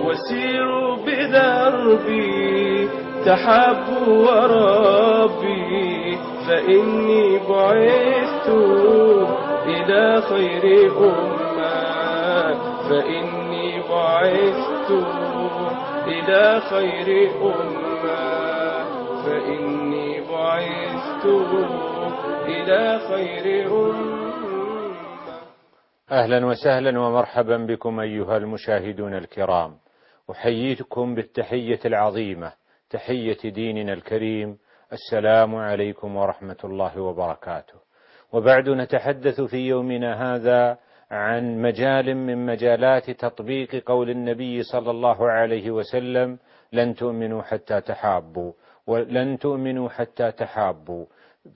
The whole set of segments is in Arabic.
وسيروا بدربي تحابوا وربي، فإني بعثت إلى خير أمة، فإني بعثت إلى خير أمة، فإني بعثت إلى خير أمة. أهلا وسهلا ومرحبا بكم أيها المشاهدون الكرام، أحييكم بالتحية العظيمة، تحية ديننا الكريم، السلام عليكم ورحمة الله وبركاته. وبعد نتحدث في يومنا هذا عن مجال من مجالات تطبيق قول النبي صلى الله عليه وسلم: لن تؤمنوا حتى تحابوا، ولن تؤمنوا حتى تحابوا.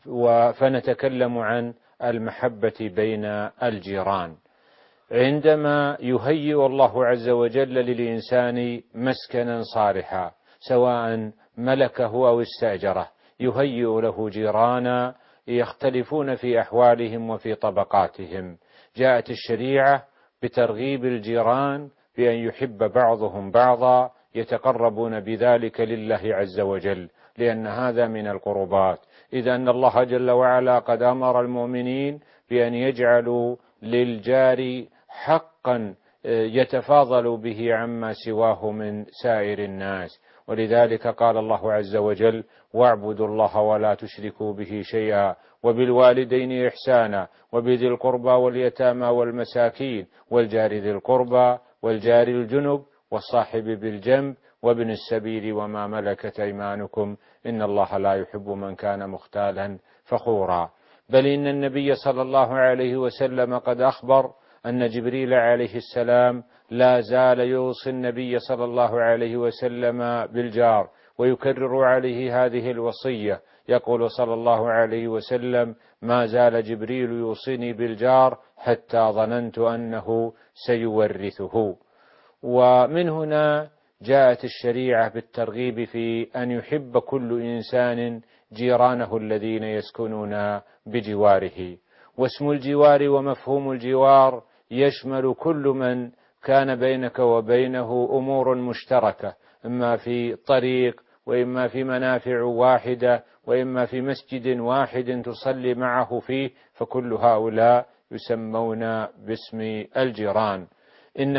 فنتكلم عن المحبة بين الجيران. عندما يهيئ الله عز وجل للإنسان مسكنا صالحا، سواء ملكه أو استأجره، يهيئ له جيرانا يختلفون في أحوالهم وفي طبقاتهم. جاءت الشريعة بترغيب الجيران بأن يحب بعضهم بعضا، يتقربون بذلك لله عز وجل، لأن هذا من القربات. إذ أن الله جل وعلا قد أمر المؤمنين بأن يجعلوا للجار حقا يتفاضل به عما سواه من سائر الناس، ولذلك قال الله عز وجل: واعبدوا الله ولا تشركوا به شيئا وبالوالدين إحسانا وبذي القربى واليتامى والمساكين والجار ذي القربى والجار الجنب والصاحب بالجنب وابن السبيل وما ملكت أيمانكم إن الله لا يحب من كان مختالا فخورا. بل إن النبي صلى الله عليه وسلم قد أخبر أن جبريل عليه السلام لا زال يوصي النبي صلى الله عليه وسلم بالجار، ويكرر عليه هذه الوصية. يقول صلى الله عليه وسلم: ما زال جبريل يوصيني بالجار حتى ظننت أنه سيورثه. ومن هنا جاءت الشريعة بالترغيب في أن يحب كل إنسان جيرانه الذين يسكنون بجواره. واسم الجوار ومفهوم الجوار يشمل كل من كان بينك وبينه أمور مشتركة، إما في طريق، وإما في منافع واحدة، وإما في مسجد واحد تصلي معه فيه، فكل هؤلاء يسمون باسم الجيران. إن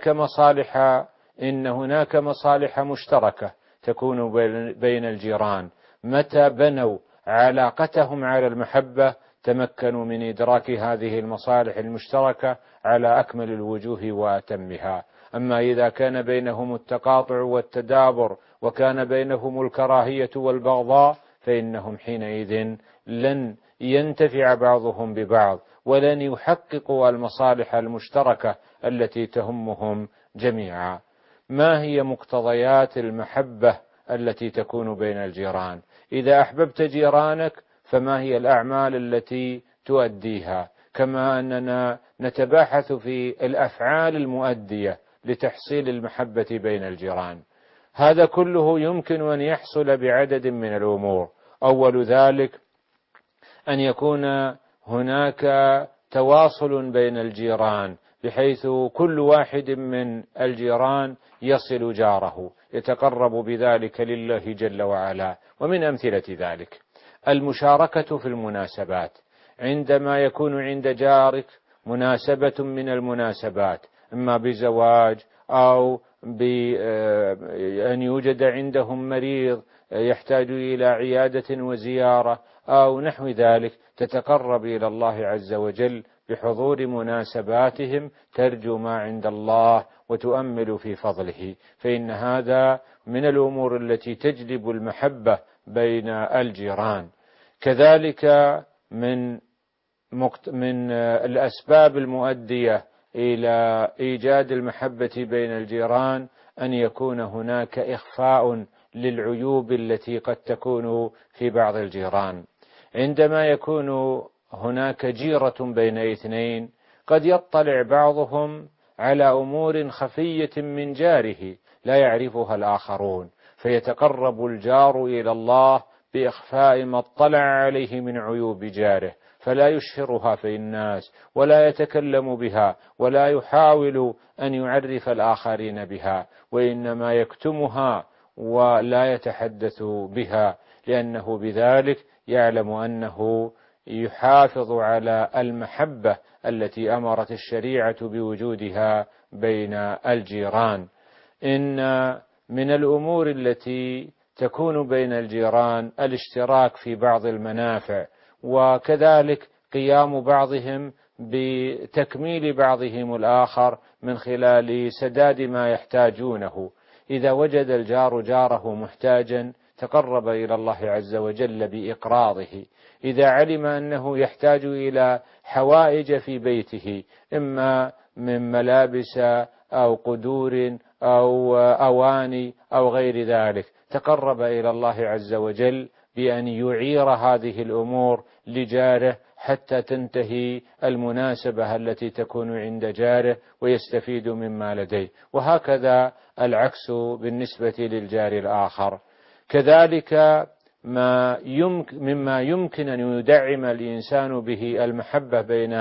هناك مصالح مشتركة تكون بين الجيران. متى بنوا علاقتهم على المحبة تمكنوا من إدراك هذه المصالح المشتركة على أكمل الوجوه وأتمها. أما إذا كان بينهم التقاطع والتدابر وكان بينهم الكراهية والبغضاء، فإنهم حينئذ لن ينتفع بعضهم ببعض، ولن يحققوا المصالح المشتركة التي تهمهم جميعا. ما هي مقتضيات المحبة التي تكون بين الجيران؟ إذا أحببت جيرانك فما هي الأعمال التي تؤديها؟ كما أننا نتباحث في الأفعال المؤدية لتحصيل المحبة بين الجيران. هذا كله يمكن أن يحصل بعدد من الأمور. أول ذلك أن يكون هناك تواصل بين الجيران، بحيث كل واحد من الجيران يصل جاره، يتقرب بذلك لله جل وعلا. ومن أمثلة ذلك المشاركة في المناسبات. عندما يكون عند جارك مناسبة من المناسبات، إما بزواج أو بأن يوجد عندهم مريض يحتاج إلى عيادة وزيارة أو نحو ذلك، تتقرب إلى الله عز وجل بحضور مناسباتهم، ترجو ما عند الله وتؤمل في فضله، فإن هذا من الأمور التي تجلب المحبة بين الجيران. كذلك من الأسباب المؤدية إلى إيجاد المحبة بين الجيران أن يكون هناك إخفاء للعيوب التي قد تكون في بعض الجيران. عندما يكون هناك جيرة بين اثنين، قد يطلع بعضهم على أمور خفية من جاره لا يعرفها الآخرون، فيتقرب الجار إلى الله بإخفاء ما اطلع عليه من عيوب جاره، فلا يشهرها في الناس ولا يتكلم بها ولا يحاول أن يعرف الآخرين بها، وإنما يكتمها ولا يتحدث بها، لأنه بذلك يعلم أنه يحافظ على المحبة التي أمرت الشريعة بوجودها بين الجيران. إن من الأمور التي تكون بين الجيران الاشتراك في بعض المنافع، وكذلك قيام بعضهم بتكميل بعضهم الآخر من خلال سداد ما يحتاجونه. إذا وجد الجار جاره محتاجا تقرب إلى الله عز وجل بإقراضه. إذا علم أنه يحتاج إلى حوائج في بيته، إما من ملابس أو قدور أو أواني أو غير ذلك، تقرب إلى الله عز وجل بأن يعير هذه الأمور لجاره حتى تنتهي المناسبة التي تكون عند جاره ويستفيد مما لديه، وهكذا العكس بالنسبة للجار الآخر. كذلك مما يمكن أن يدعم الإنسان به المحبة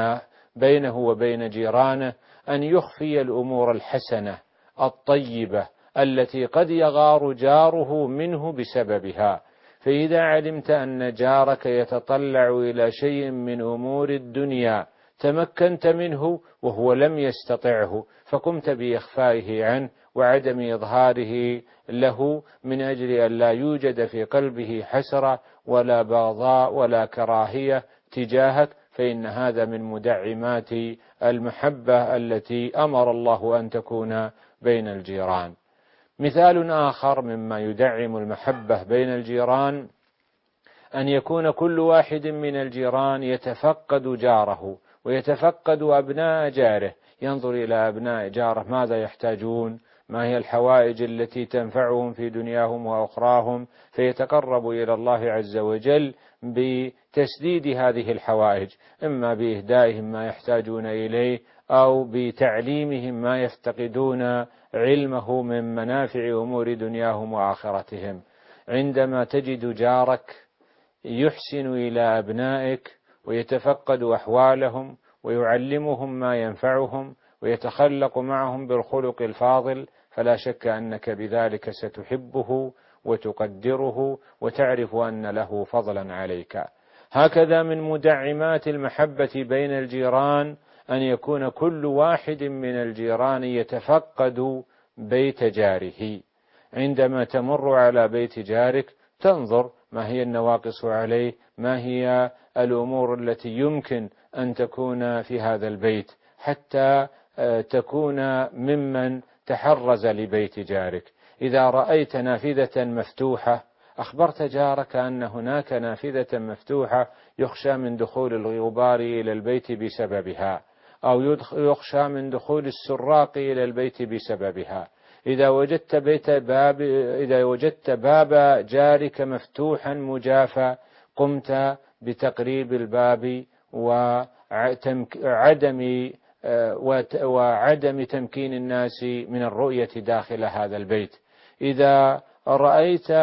بينه وبين جيرانه أن يخفي الأمور الحسنة الطيبة التي قد يغار جاره منه بسببها. فإذا علمت أن جارك يتطلع إلى شيء من أمور الدنيا تمكنت منه وهو لم يستطعه، فقمت بإخفائه عنه وعدم إظهاره له من أجل أن لا يوجد في قلبه حسرة ولا بغضاء ولا كراهية تجاهك، فإن هذا من مدعمات المحبة التي أمر الله أن تكون بين الجيران. مثال آخر مما يدعم المحبة بين الجيران أن يكون كل واحد من الجيران يتفقد جاره ويتفقد أبناء جاره، ينظر إلى أبناء جاره ماذا يحتاجون، ما هي الحوائج التي تنفعهم في دنياهم وأخراهم، فيتقرب إلى الله عز وجل بتسديد هذه الحوائج، إما بإهدائهم ما يحتاجون إليه أو بتعليمهم ما يفتقدون علمه من منافع أمور دنياهم وآخرتهم. عندما تجد جارك يحسن إلى أبنائك ويتفقد أحوالهم ويعلمهم ما ينفعهم ويتخلق معهم بالخلق الفاضل، فلا شك أنك بذلك ستحبه وتقدره وتعرف أن له فضلا عليك. هكذا من مدعمات المحبة بين الجيران أن يكون كل واحد من الجيران يتفقد بيت جاره. عندما تمر على بيت جارك تنظر ما هي النواقص عليه، ما هي الأمور التي يمكن أن تكون في هذا البيت حتى تكون ممن تحرز لبيت جارك. إذا رأيت نافذة مفتوحة أخبرت جارك أن هناك نافذة مفتوحة يخشى من دخول الغبار إلى البيت بسببها، أو يخشى من دخول السراق إلى البيت بسببها. إذا وجدت باب جارك مفتوحا مجافا قمت بتقريب الباب وعدم تمكين الناس من الرؤية داخل هذا البيت. إذا رأيت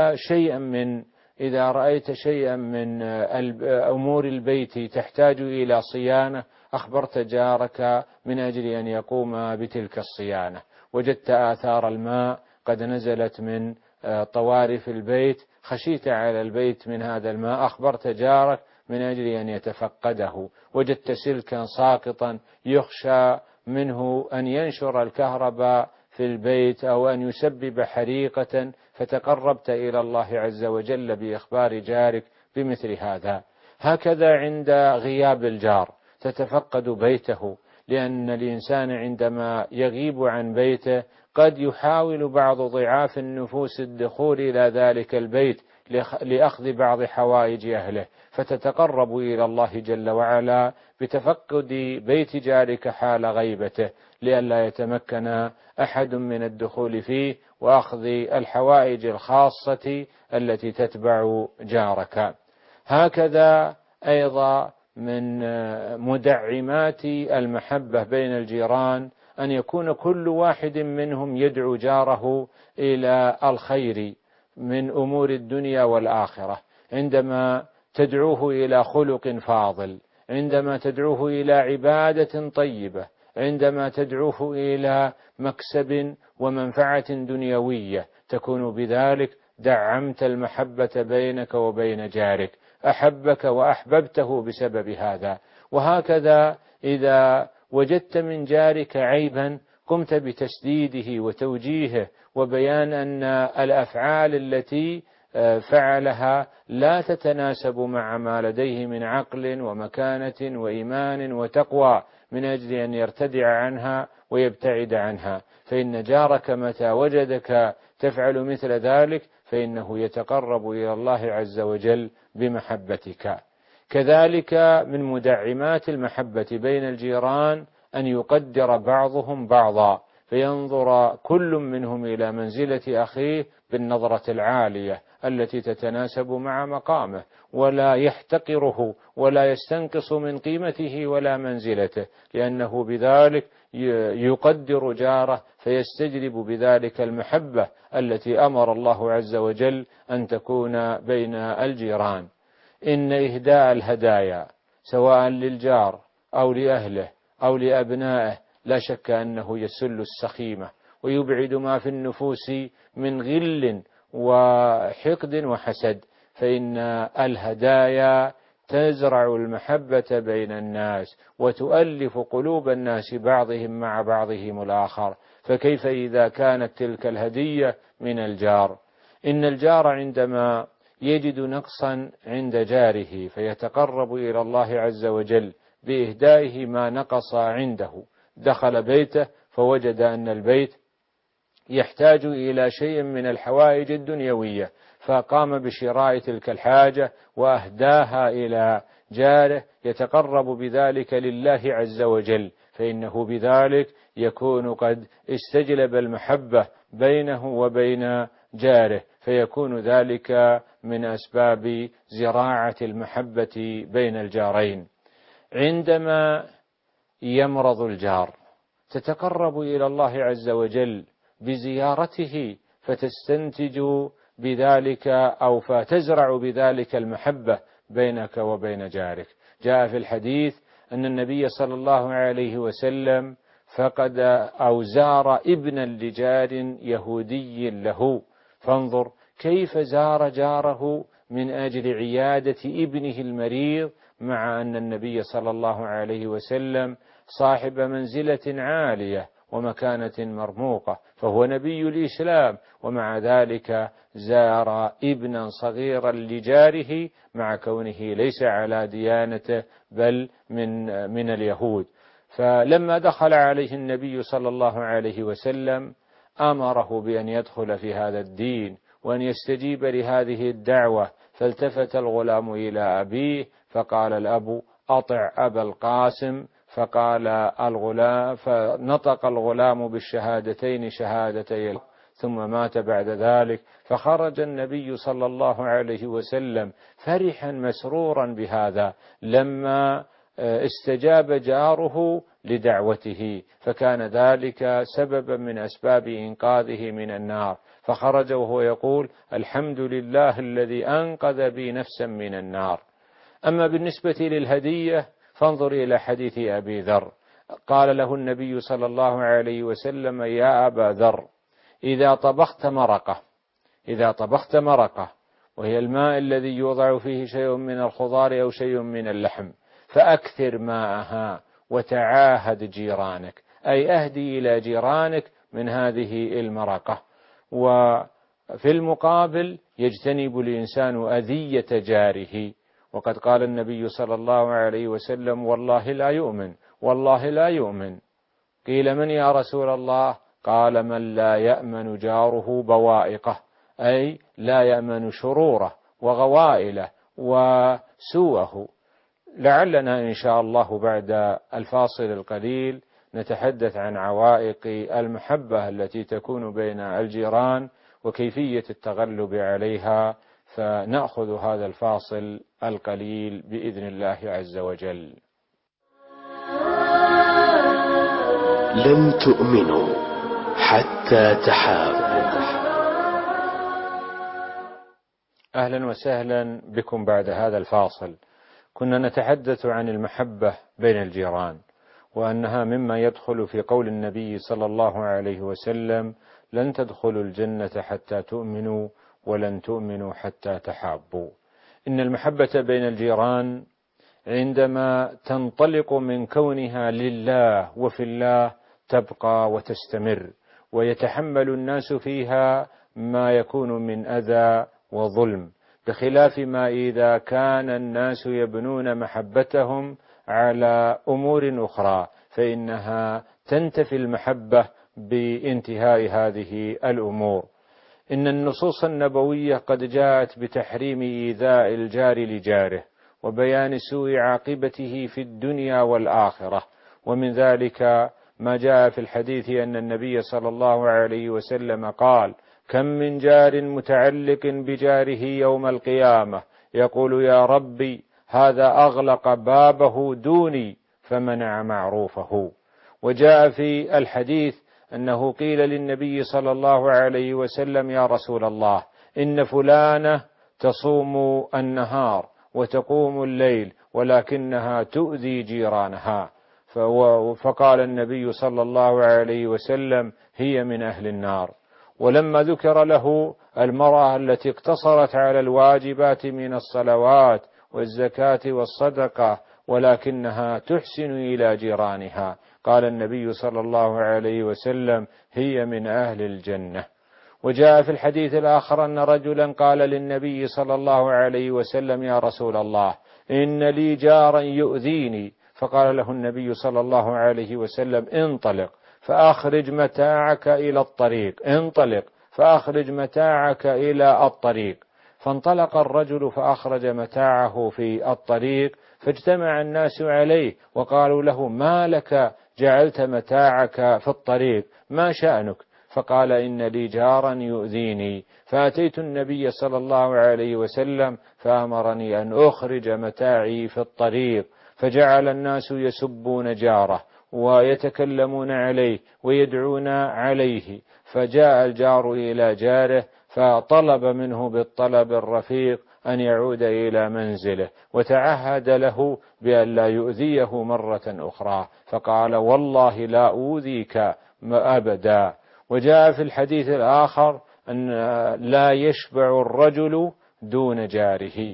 شيئا من أمور البيت تحتاج إلى صيانة أخبرت جارك من أجل أن يقوم بتلك الصيانة. وجدت آثار الماء قد نزلت من طوارف البيت خشيت على البيت من هذا الماء أخبرت جارك من أجل أن يتفقده. وجدت سلكا ساقطا يخشى منه أن ينشر الكهرباء في البيت أو أن يسبب حريقة فتقربت إلى الله عز وجل بإخبار جارك بمثل هذا. هكذا عند غياب الجار تتفقد بيته، لأن الإنسان عندما يغيب عن بيته قد يحاول بعض ضعاف النفوس الدخول إلى ذلك البيت لأخذ بعض حوائج أهله، فتتقرب إلى الله جل وعلا بتفقد بيت جارك حال غيبته لئلا يتمكن أحد من الدخول فيه وأخذ الحوائج الخاصة التي تتبع جارك. هكذا أيضا من مدعمات المحبة بين الجيران أن يكون كل واحد منهم يدعو جاره إلى الخير من أمور الدنيا والآخرة. عندما تدعوه إلى خلق فاضل، عندما تدعوه إلى عبادة طيبة، عندما تدعوه إلى مكسب ومنفعة دنيوية، تكون بذلك دعمت المحبة بينك وبين جارك، أحبك وأحببته بسبب هذا. وهكذا إذا وجدت من جارك عيبا قمت بتسديده وتوجيهه وبيان أن الأفعال التي فعلها لا تتناسب مع ما لديه من عقل ومكانة وإيمان وتقوى، من أجل أن يرتدع عنها ويبتعد عنها. فإن جارك متى وجدك تفعل مثل ذلك فإنه يتقرب إلى الله عز وجل بمحبتك. كذلك من مدعمات المحبة بين الجيران أن يقدر بعضهم بعضا، فينظر كل منهم إلى منزلة أخيه بالنظرة العالية التي تتناسب مع مقامه، ولا يحتقره ولا يستنقص من قيمته ولا منزلته، لأنه بذلك يقدر جاره فيستجلب بذلك المحبة التي أمر الله عز وجل أن تكون بين الجيران. إن إهداء الهدايا سواء للجار أو لأهله أو لأبنائه لا شك أنه يسل السخيمة ويبعد ما في النفوس من غل وحقد وحسد، فإن الهدايا تزرع المحبة بين الناس وتؤلف قلوب الناس بعضهم مع بعضهم الآخر. فكيف إذا كانت تلك الهدية من الجار؟ إن الجار عندما يجد نقصا عند جاره فيتقرب إلى الله عز وجل بإهدائه ما نقص عنده. دخل بيته فوجد أن البيت يحتاج إلى شيء من الحوائج الدنيوية، فقام بشراء تلك الحاجة وأهداها إلى جاره، يتقرب بذلك لله عز وجل، فإنه بذلك يكون قد استجلب المحبة بينه وبين جاره، فيكون ذلك من أسباب زراعة المحبة بين الجارين. عندما يمرض الجار تتقرب إلى الله عز وجل بزيارته، فتستنتج بذلك أو فتزرع بذلك المحبة بينك وبين جارك. جاء في الحديث أن النبي صلى الله عليه وسلم فقد أو زار ابنا لجار يهودي له، فانظر كيف زار جاره من أجل عيادة ابنه المريض، مع أن النبي صلى الله عليه وسلم صاحب منزلة عالية ومكانة مرموقة، فهو نبي الإسلام، ومع ذلك زار ابنا صغيرا لجاره مع كونه ليس على ديانته بل من اليهود. فلما دخل عليه النبي صلى الله عليه وسلم أمره بأن يدخل في هذا الدين وأن يستجيب لهذه الدعوة، فالتفت الغلام إلى أبيه فقال الأب أطع أبا القاسم، فقال الغلام فنطق الغلام بالشهادتين شهادتي، ثم مات بعد ذلك. فخرج النبي صلى الله عليه وسلم فرحا مسرورا بهذا لما استجاب جاره لدعوته، فكان ذلك سببا من أسباب إنقاذه من النار، فخرج وهو يقول الحمد لله الذي أنقذ بي نفسا من النار. أما بالنسبة للهدية فانظر إلى حديث أبي ذر، قال له النبي صلى الله عليه وسلم يا أبا ذر إذا طبخت مرقة وهي الماء الذي يوضع فيه شيء من الخضار أو شيء من اللحم فأكثر ماءها وتعاهد جيرانك، أي أهدي إلى جيرانك من هذه المرقة. وفي المقابل يجتنب الإنسان أذية جاره، وقد قال النبي صلى الله عليه وسلم والله لا يؤمن. قيل من يا رسول الله؟ قال من لا يأمن جاره بوائقه، أي لا يأمن شروره وغوائله وسوءه. لعلنا إن شاء الله بعد الفاصل القليل نتحدث عن عوائق المحبة التي تكون بين الجيران وكيفية التغلب عليها، فنأخذ هذا الفاصل القليل بإذن الله عز وجل. لن تؤمنوا حتى تحابوا. أهلا وسهلا بكم بعد هذا الفاصل. كنا نتحدث عن المحبة بين الجيران، وأنها مما يدخل في قول النبي صلى الله عليه وسلم: لن تدخلوا الجنة حتى تؤمنوا ولن تؤمنوا حتى تحابوا. إن المحبة بين الجيران عندما تنطلق من كونها لله وفي الله تبقى وتستمر، ويتحمل الناس فيها ما يكون من أذى وظلم، بخلاف ما إذا كان الناس يبنون محبتهم على أمور أخرى فإنها تنتفي المحبة بانتهاء هذه الأمور. إن النصوص النبوية قد جاءت بتحريم إيذاء الجار لجاره وبيان سوء عاقبته في الدنيا والآخرة، ومن ذلك ما جاء في الحديث أن النبي صلى الله عليه وسلم قال: كم من جار متعلق بجاره يوم القيامة يقول: يا ربي هذا أغلق بابه دوني فمنع معروفه. وجاء في الحديث أنه قيل للنبي صلى الله عليه وسلم: يا رسول الله، إن فلانة تصوم النهار وتقوم الليل ولكنها تؤذي جيرانها، فقال النبي صلى الله عليه وسلم: هي من أهل النار. ولما ذكر له المرأة التي اقتصرت على الواجبات من الصلوات والزكاة والصدقة ولكنها تحسن إلى جيرانها، قال النبي صلى الله عليه وسلم: هي من أهل الجنة. وجاء في الحديث الآخر أن رجلا قال للنبي صلى الله عليه وسلم: يا رسول الله، إن لي جارا يؤذيني. فقال له النبي صلى الله عليه وسلم: انطلق فأخرج متاعك إلى الطريق، انطلق فأخرج متاعك إلى الطريق. فانطلق الرجل فأخرج متاعه في الطريق، فاجتمع الناس عليه وقالوا له: ما لك جعلت متاعك في الطريق؟ ما شأنك؟ فقال: إن لي جارا يؤذيني، فأتيت النبي صلى الله عليه وسلم فأمرني أن أخرج متاعي في الطريق. فجعل الناس يسبون جاره ويتكلمون عليه ويدعون عليه، فجاء الجار إلى جاره فطلب منه بالطلب الرفيق أن يعود إلى منزله، وتعهد له بأن لا يؤذيه مرة أخرى، فقال: والله لا أؤذيك أبدا. وجاء في الحديث الآخر أن لا يشبع الرجل دون جاره.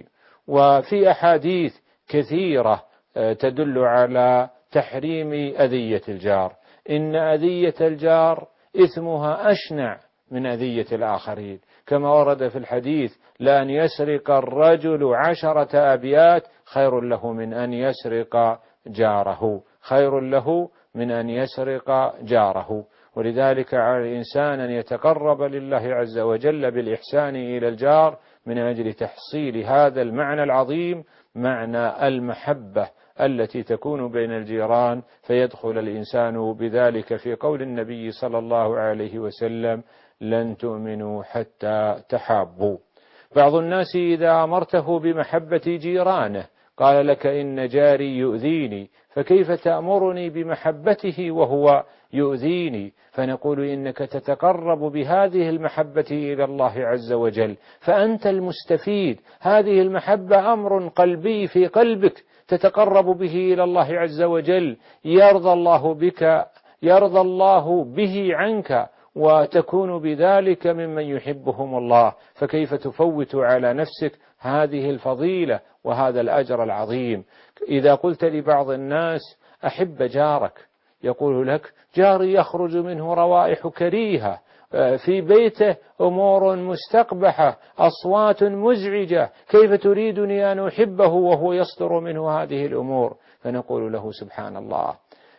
وفي أحاديث كثيرة تدل على تحريم أذية الجار. إن أذية الجار إثمها أشنع من أذية الآخرين، كما ورد في الحديث: لأن يسرق الرجل 10 أبيات خير له من أن يسرق جاره، خير له من أن يسرق جاره. ولذلك على الإنسان أن يتقرب لله عز وجل بالإحسان إلى الجار من أجل تحصيل هذا المعنى العظيم، معنى المحبة التي تكون بين الجيران، فيدخل الإنسان بذلك في قول النبي صلى الله عليه وسلم: لن تؤمنوا حتى تحابوا. بعض الناس إذا أمرته بمحبة جيرانه قال لك: إن جاري يؤذيني، فكيف تأمرني بمحبته وهو يؤذيني؟ فنقول: إنك تتقرب بهذه المحبة إلى الله عز وجل، فأنت المستفيد. هذه المحبة أمر قلبي في قلبك تتقرب به إلى الله عز وجل، يرضى الله بك، يرضى الله به عنك، وتكون بذلك ممن يحبهم الله. فكيف تفوت على نفسك هذه الفضيلة وهذا الأجر العظيم؟ إذا قلت لبعض الناس: أحب جارك، يقول لك: جاري يخرج منه روائح كريهة، في بيته أمور مستقبحة، أصوات مزعجة، كيف تريدني أن أحبه وهو يصدر منه هذه الأمور؟ فنقول له: سبحان الله،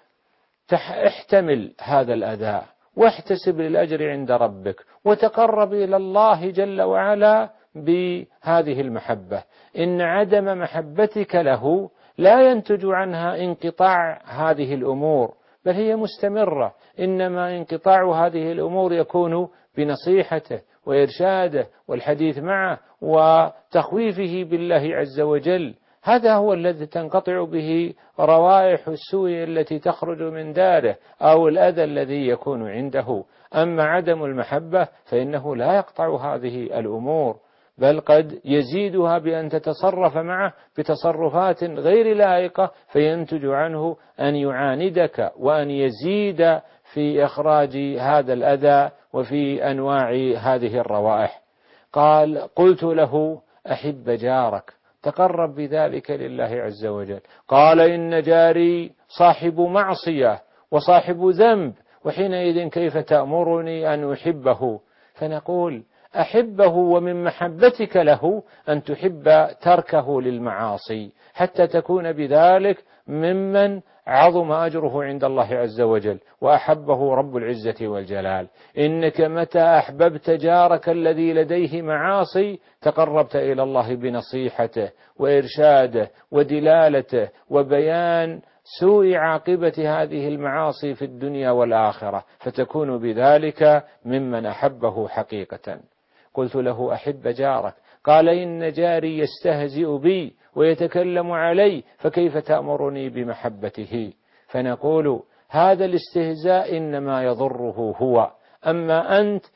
احتمل هذا الأذى واحتسب للأجر عند ربك، وتقرب إلى الله جل وعلا بهذه المحبة. إن عدم محبتك له لا ينتج عنها انقطاع هذه الأمور، بل هي مستمرة. إنما انقطاع هذه الأمور يكون بنصيحته وإرشاده والحديث معه وتخويفه بالله عز وجل. هذا هو الذي تنقطع به روائح السوء التي تخرج من داره أو الأذى الذي يكون عنده. أما عدم المحبة فإنه لا يقطع هذه الأمور. بل قد يزيدها بأن تتصرف معه بتصرفات غير لائقة، فينتج عنه أن يعاندك وأن يزيد في إخراج هذا الأذى وفي أنواع هذه الروائح. قلت له: أحب جارك، تقرب بذلك لله عز وجل. قال: إن جاري صاحب معصية وصاحب ذنب، وحينئذ كيف تأمرني أن أحبه؟ فنقول: أحبه، ومن محبتك له أن تحب تركه للمعاصي حتى تكون بذلك ممن عظم أجره عند الله عز وجل وأحبه رب العزة والجلال. إنك متى أحببت جارك الذي لديه معاصي تقربت إلى الله بنصيحته وإرشاده ودلالته وبيان سوء عاقبة هذه المعاصي في الدنيا والآخرة، فتكون بذلك ممن أحبه حقيقة. قلت له: أحب جارك. قال: إن جاري يستهزئ بي ويتكلم علي، فكيف تأمرني بمحبته؟ فنقول: هذا الاستهزاء إنما يضره هو، أما أنت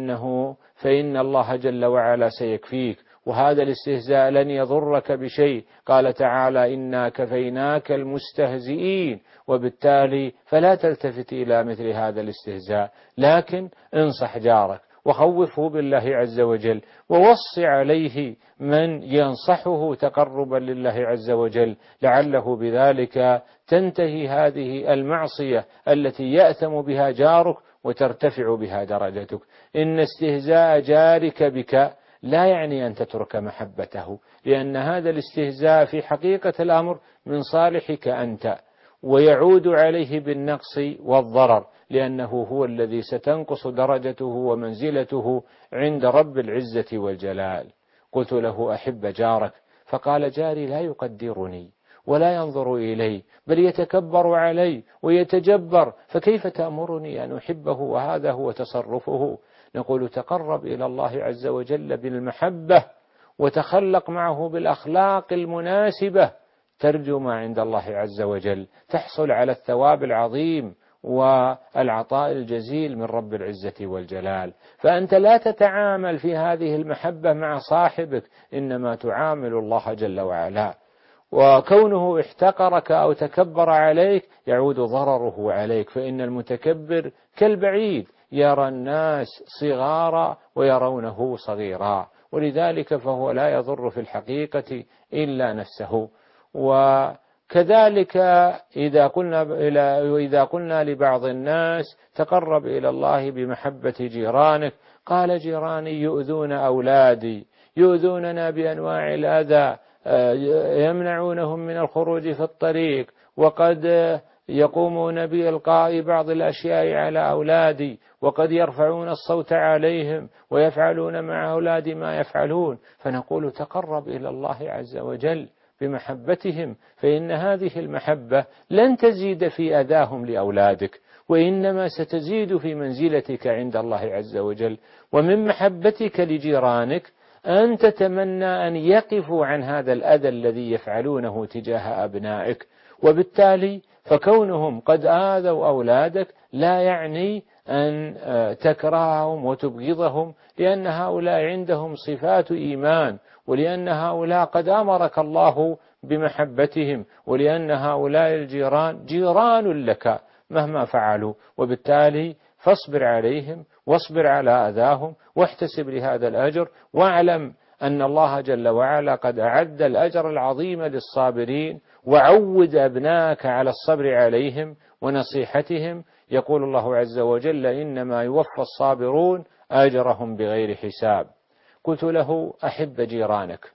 فإن الله جل وعلا سيكفيك، وهذا الاستهزاء لن يضرك بشيء. قال تعالى: إنا كفيناك المستهزئين. وبالتالي فلا تلتفت إلى مثل هذا الاستهزاء، لكن انصح جارك وخوفه بالله عز وجل، ووصي عليه من ينصحه تقربا لله عز وجل، لعله بذلك تنتهي هذه المعصية التي يأثم بها جارك وترتفع بها درجتك. إن استهزاء جارك بك لا يعني أن تترك محبته، لأن هذا الاستهزاء في حقيقة الأمر من صالحك أنت، ويعود عليه بالنقص والضرر، لأنه هو الذي ستنقص درجته ومنزلته عند رب العزة والجلال. قلت له: أحب جارك. فقال: جاري لا يقدرني ولا ينظر إلي، بل يتكبر علي ويتجبر، فكيف تأمرني أن أحبه وهذا هو تصرفه؟ نقول: تقرب إلى الله عز وجل بالمحبة، وتخلق معه بالأخلاق المناسبة، ترجو ما عند الله عز وجل، تحصل على الثواب العظيم والعطاء الجزيل من رب العزة والجلال. فأنت لا تتعامل في هذه المحبة مع صاحبك، إنما تعامل الله جل وعلا. وكونه احتقرك أو تكبر عليك يعود ضرره عليك، فإن المتكبر كالبعيد يرى الناس صغارا ويرونه صغيرا، ولذلك فهو لا يضر في الحقيقة إلا نفسه. وكذلك إذا قلنا لبعض الناس: تقرب إلى الله بمحبة جيرانك، قال: جيراني يؤذون أولادي، يؤذوننا بأنواع الأذى، يمنعونهم من الخروج في الطريق، وقد يقومون بإلقاء بعض الأشياء على أولادي، وقد يرفعون الصوت عليهم ويفعلون مع أولادي ما يفعلون. فنقول: تقرب إلى الله عز وجل بمحبتهم، فإن هذه المحبة لن تزيد في أذاهم لأولادك، وإنما ستزيد في منزلتك عند الله عز وجل. ومن محبتك لجيرانك أن تتمنى أن يقفوا عن هذا الأذى الذي يفعلونه تجاه أبنائك، وبالتالي فكونهم قد آذوا أولادك لا يعني أن تكرههم وتبغضهم، لأن هؤلاء عندهم صفات إيمان، ولأن هؤلاء قد أمرك الله بمحبتهم، ولأن هؤلاء الجيران جيران لك مهما فعلوا. وبالتالي فاصبر عليهم واصبر على أذاهم واحتسب لهذا الأجر، واعلم أن الله جل وعلا قد أعد الأجر العظيم للصابرين، وعود أبناك على الصبر عليهم ونصيحتهم. يقول الله عز وجل: إنما يوفى الصابرون أجرهم بغير حساب. قلت له: أحب جيرانك.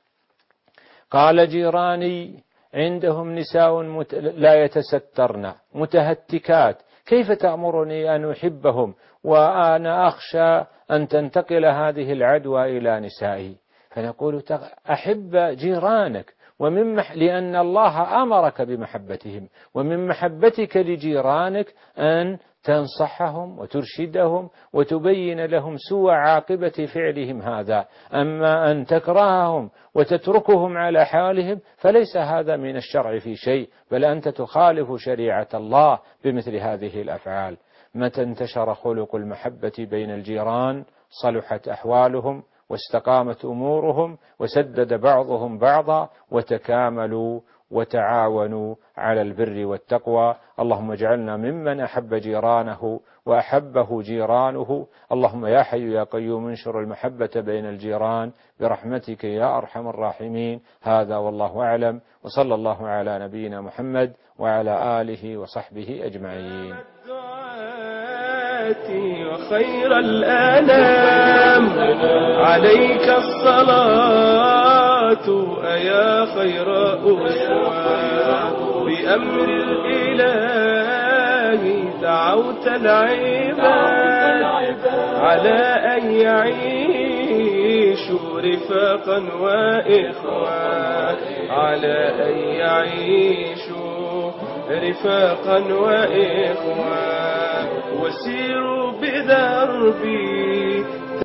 قال: جيراني عندهم نساء لا يتسترن متهتكات، كيف تأمرني أن أحبهم وأنا أخشى أن تنتقل هذه العدوى إلى نسائي؟ فنقول: أحب جيرانك، لأن الله أمرك بمحبتهم، ومن محبتك لجيرانك أن تنصحهم وترشدهم وتبين لهم سوء عاقبة فعلهم هذا. أما أن تكرههم وتتركهم على حالهم فليس هذا من الشرع في شيء، بل أنت تخالف شريعة الله بمثل هذه الأفعال. متى انتشر خلق المحبة بين الجيران صلحت أحوالهم واستقامت أمورهم وسدد بعضهم بعضا وتكاملوا وتعاونوا على البر والتقوى. اللهم اجعلنا ممن أحب جيرانه وأحبه جيرانه. اللهم يا حي يا قيوم انشر المحبة بين الجيران برحمتك يا أرحم الراحمين. هذا والله أعلم، وصلى الله على نبينا محمد وعلى آله وصحبه أجمعين. وخير الأنام عليك الصلاة أيا خير أسوة، بأمر الإله دعوت العباد على أن يعيشوا رفاقا وإخوة، على أن يعيشوا رفاقا وإخوة، وسيروا بدربي